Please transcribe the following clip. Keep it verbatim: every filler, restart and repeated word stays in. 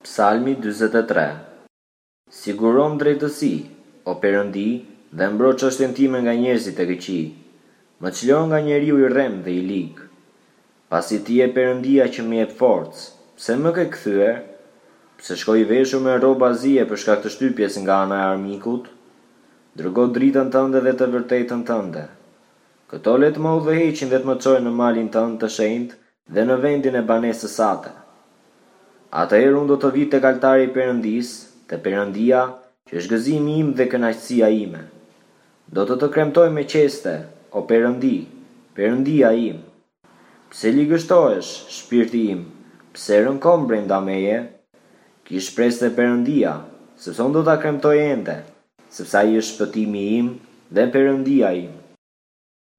Psalmi dyzet e tre. Siguron drejtësi, o Perëndi, dhe mbro çështjen time nga njerëzit e këqij. Më çlo nga njeriu i rrem dhe i lig. Pasi ti je Perëndia që më jep forcë, pse më ke kthyer? Pse shkoj i veshur me rroba zie për shkak të shtypjes nga ana e armikut? Dërgo dritën tënde dhe të vërtetën tënde. Këto le të më udhëheqin dhe të më çojnë në malin tënd të shenjtë dhe në vendin e banesës sate. Atëherë unë do të vi tek altari i Perëndis, te Perëndia, që është gëzimi im dhe kënaqësia ime. Do të të kremtoj me qeste, o Perëndi, Perëndia im. Pse ligështohesh, shpirti im? Pse rënkon brenda meje? Kish shpresë te Perëndia, sepse unë do ta kremtoj ende, sepse ai është shpëtimi im dhe Perëndia im.